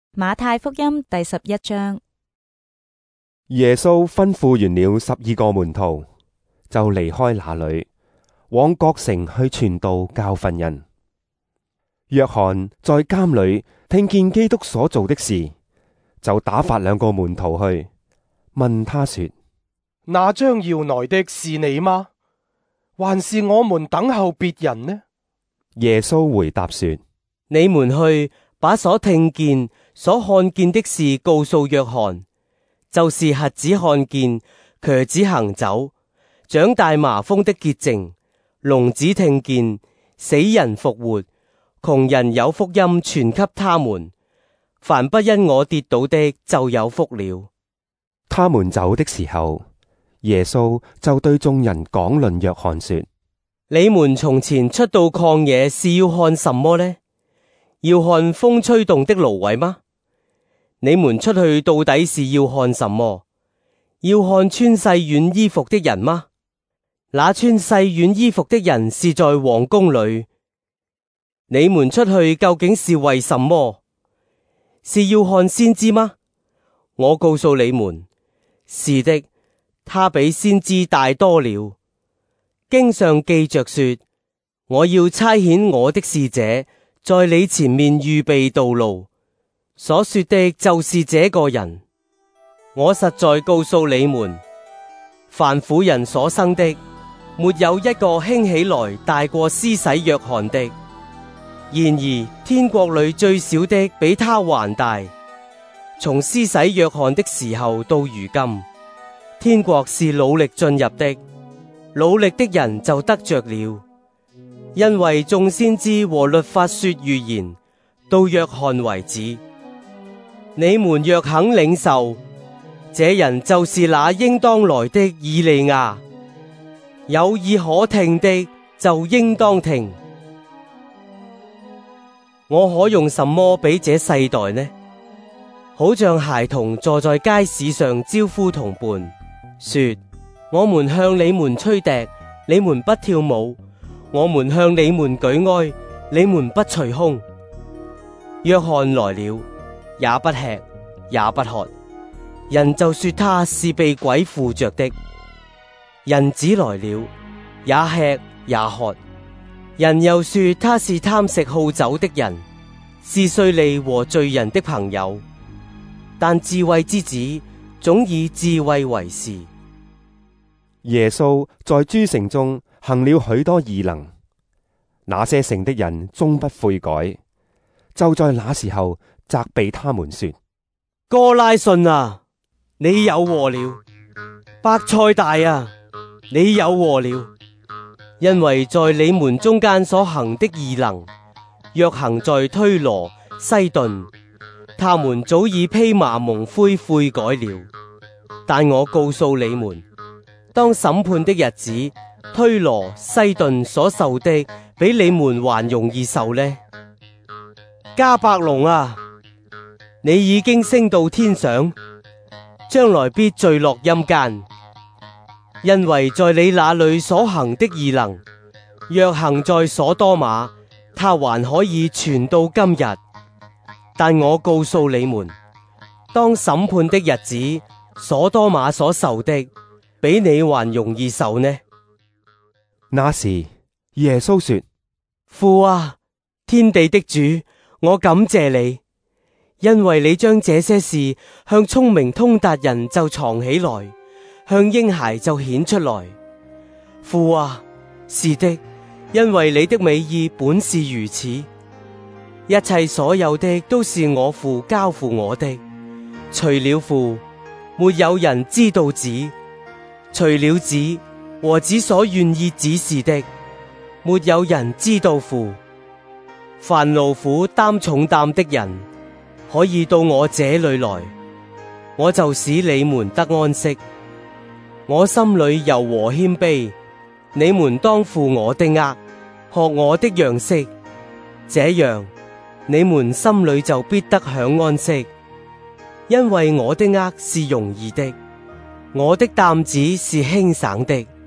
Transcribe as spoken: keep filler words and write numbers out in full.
馬太福音第十一章。 耶穌吩咐完了十二個門徒，就離開那裏，往各城去傳道教訓人。約翰在監裏聽見基督所做的事，就打發兩個門徒去，問他說： 那將要來的是你嗎？還是我們等候別人呢？ 耶穌回答說： 你們去把所聽見、所看見的事告訴約翰，就是瞎子看見、瘸子行走、長大麻風的潔淨、聾子聽見、死人復活、窮人有福音傳給他們。凡不因我跌倒的，就有福了。 他們走的時候，耶穌就對眾人講論約翰說： 你們從前出到曠野是要看什麼呢？要看風吹動的蘆葦嗎？你們出去到底是要看什麼？要看穿細軟衣服的人嗎？那穿細軟衣服的人是在王宮裏。你們出去究竟是為什麼？是要看先知嗎？我告訴你們，是的，他比先知大多了。經上記着說：我要差遣我的使者在你前面預備道路。所說的就是這個人。我實在告訴你們，凡婦人所生的，沒有一個興起來大過施洗約翰的。然而天國裏最小的比他還大。從施洗約翰的時候到如今，天國是努力進入的，努力的人就得着了。因為眾先知和律法說預言，到約翰為止。你們若肯領受，這人就是那應當來的以利亞。有耳可聽的就應當聽。我可用什麼比這世代呢？好像孩童坐在街市上招呼同伴，說：我們向你們吹笛，你們不跳舞；我們向你們舉哀，你們不捶胸。約翰來了，也不吃，也不喝，人就說他是被鬼附着的。人子來了，也吃也喝，人又說他是貪食好酒的人，是稅吏和罪人的朋友。但智慧之子總以智慧為是。 耶穌在諸城中行了許多異能，那些城的人終不悔改，就在那時候責備他們說： 哥拉汛啊，你有禍了；伯賽大啊，你有禍了。因為在你們中間所行的異能，若行在推羅、西頓，他們早已披麻蒙灰悔改了。但我告訴你們，當審判的日子，推羅、西頓所受的，比你們還容易受呢。迦百農啊，你已經升到天上，將來必墜落陰間。因為在你那裏所行的異能，若行在所多瑪，他還可以傳到今日。但我告訴你們，當審判的日子，所多瑪所受的，比你還容易受呢。 那時耶穌說： 父啊，天地的主，我感謝你，因為你將這些事向聰明通達人就藏起來，向嬰孩就顯出來。父啊，是的，因為你的美意本是如此。一切所有的都是我父交付我的，除了父，沒有人知道子；除了子和子所願意指示的，沒有人知道父。凡勞苦擔重擔的人，可以到我這裏來，我就使你們得安息。我心裏柔和謙卑，你們當負我的軛，學我的樣式，這樣你們心裏就必得享安息。因為我的軛是容易的，我的擔子是輕省的。